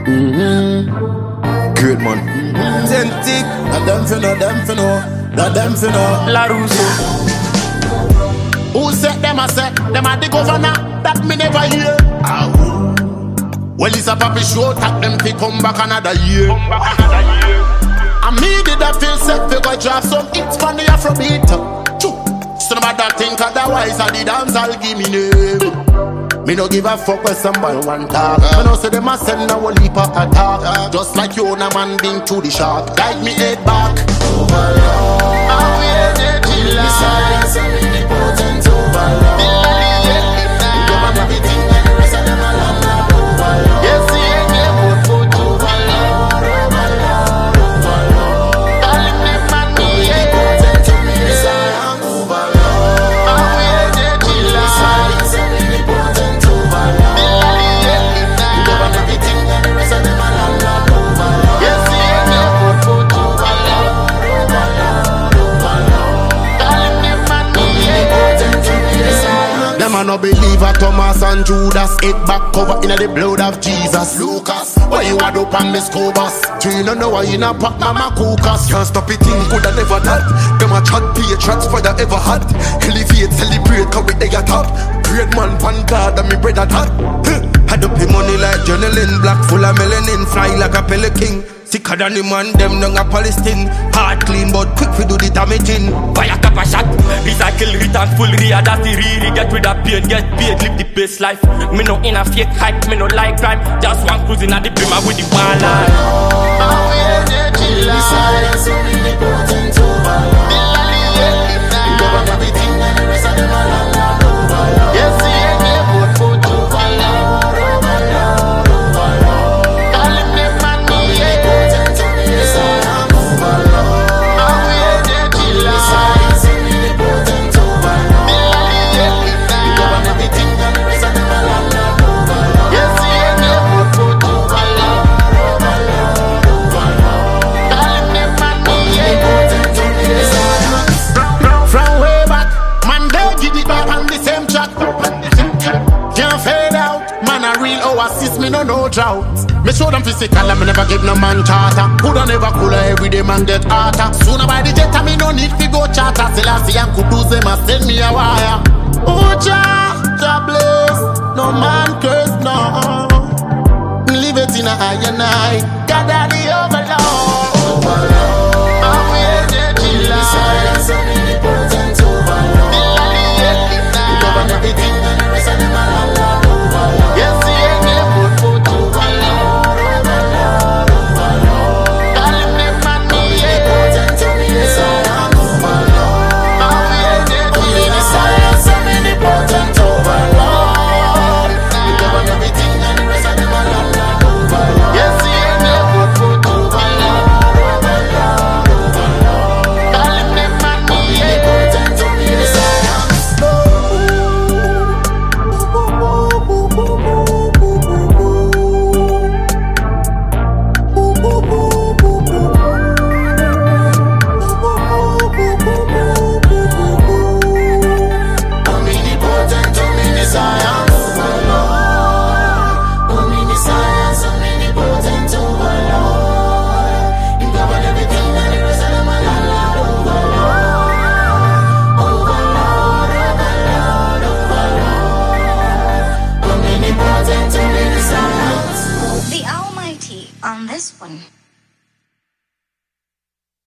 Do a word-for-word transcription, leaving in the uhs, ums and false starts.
Mm-hmm. Great man. Mm-hmm. Zentic. Not them for no, them for no. Not them for no. La Russo. Who said them a say? Them a the governor. That me never hear. Ah, well, it's a papi show. Tap them fi come back another year. Come back another year. And me did a feel set fi go drop some hits from the Afrobeat. Choo. So no matter think otherwise, I the dance I'll give me name. Me no give a fuck with somebody one talk. Me no say them a send a whole heap of attack. Just like you own a man being to the shark. Guide me head back. Overlord, how we energy life. Besides I'm omnipotent overlord. You govern everything and the rest of them a landlord. Overlord, yes, he ain't game but for overlord. Overlord, overlord. All in them man me omnipotent to me. Besides I'm overlord. How we energy life. Besides I'm omnipotent. Them a no believe a Thomas and Judas. Head back cover in the blood of Jesus. Lucas, why you a dope and Miss Cobus? Do you know why you not pop mama Kukas? Can't stop it in good and never not. Them a chat patriots for the ever had. Elevate, celebrate, cause we they a top. Great man, pan God and me bread a top. Had up the money like journaling. Black full of melanin, fly like a pelican. Sicker than the man, them nung a Palestine. Hard clean, but quick we do the damaging. Fire cap a shot. Recycle, return, full rea. That's the re-re. Get rid of pain, get paid, live the best life. Me no in a fake hype, me no like crime. Just one cruising at the brimmer with the one line. How we energy life. Besides I'm omnipotent overlord. You govern everything and the rest of them a landlord. Overlord, yes, he ain't game but for overlord. Overlord, overlord. All in them man me omnipotent to me. Besides I'm overlord. How we energy life. Besides I'm omnipotent overlord. You govern everything and the rest of them a landlord. Overlord, yes, he ain't game but for overlord. Overlord, overlord. All in them man me omnipotent to me. From way back, man they give it back on the same track. Can't fade out, man a real oasis, me no no drought. Me show them physical and me never give no man charter. Who don't ever cooler every day man get harder. Sooner by the jet and me no need to go charter. Selassie and Kudus them a send me a wire. Oh Jah, Jah bless, no man curse no. Leave it in a high and high. God are the overlord. Overlord, how we energy life. Besides I'm omnipotent overlord. You govern everything and the rest of them a landlord. Overlord, yes, he ain't game but for overlord. Overlord, overlord. All in them man me omnipotent to me. Besides I'm overlord. How we energy life. Besides I'm omnipotent overlord. You govern everything and the rest of them a landlord. Overlord, yes, he ain't game but for overlord. Overlord, overlord. All in them man me omnipotent to me. Besides I'm omnipotent to me. Besides I'm overlord. Omniscience, omnipotent overlord. You govern everything and the rest of them a landlord. Overlord, overlord, overlord, overlord. Omnipotent to me. Besides The Almighty on this one.